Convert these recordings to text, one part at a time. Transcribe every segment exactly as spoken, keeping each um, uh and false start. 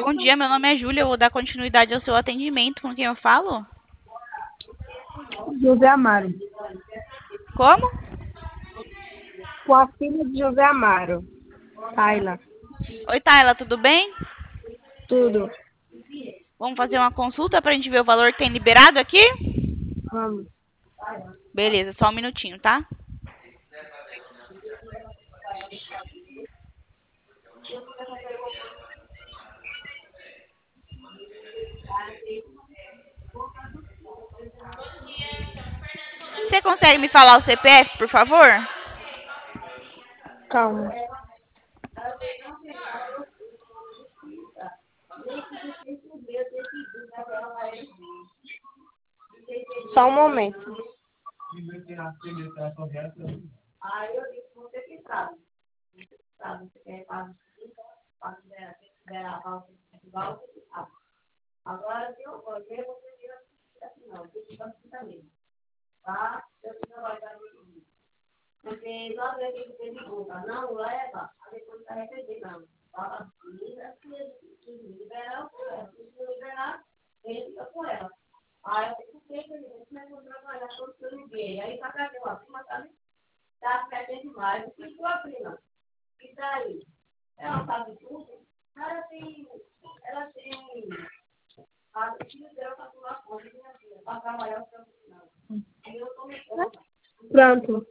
Bom dia, meu nome é Júlia, eu vou dar continuidade ao seu atendimento. Com quem eu falo? José Amaro. Como? Com a filha de José Amaro. Ayla. Oi, Tayla, tudo bem? Tudo. Vamos fazer uma consulta pra gente ver o valor que tem liberado aqui? Vamos. Beleza, só um minutinho, tá? Você consegue me falar o C P F, por favor? Calma. Só um momento. Pronto.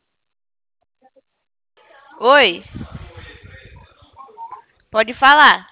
Oi. Pode falar.